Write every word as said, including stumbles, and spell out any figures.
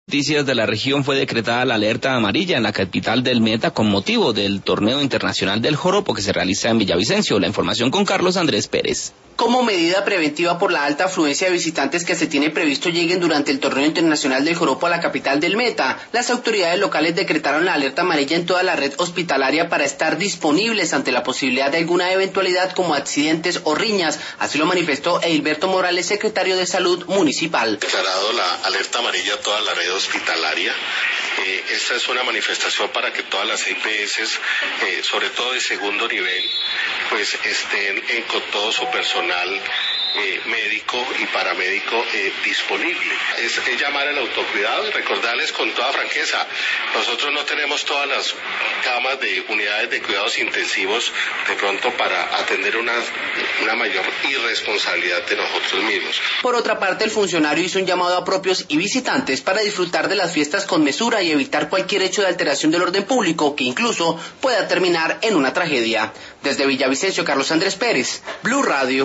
Noticias de la región. Fue decretada la alerta amarilla en la capital del Meta con motivo del torneo internacional del Joropo que se realiza en Villavicencio. La información con Carlos Andrés Pérez. Como medida preventiva por la alta afluencia de visitantes que se tiene previsto lleguen durante el torneo internacional del Joropo a la capital del Meta, las autoridades locales decretaron la alerta amarilla en toda la red hospitalaria para estar disponibles ante la posibilidad de alguna eventualidad como accidentes o riñas. Así lo manifestó Eilberto Morales, secretario de Salud Municipal. Declarado la alerta amarilla a toda la red hospitalaria. Eh, esta es una manifestación para que todas las I P S, eh, sobre todo de segundo nivel, pues estén eh, con todo su personal eh, médico y paramédico eh, disponible. Es, es llamar al autocuidado y recordarles con toda franqueza, nosotros no tenemos todas las camas de unidades de cuidados intensivos de pronto para atender una, una mayor irresponsabilidad de nosotros mismos. Por otra parte, el funcionario hizo un llamado a propios y visitantes para disfrutar de las fiestas con mesura y evitar cualquier hecho de alteración del orden público que incluso pueda terminar en una tragedia. Desde Villavicencio, Carlos Andrés Pérez, Blue Radio.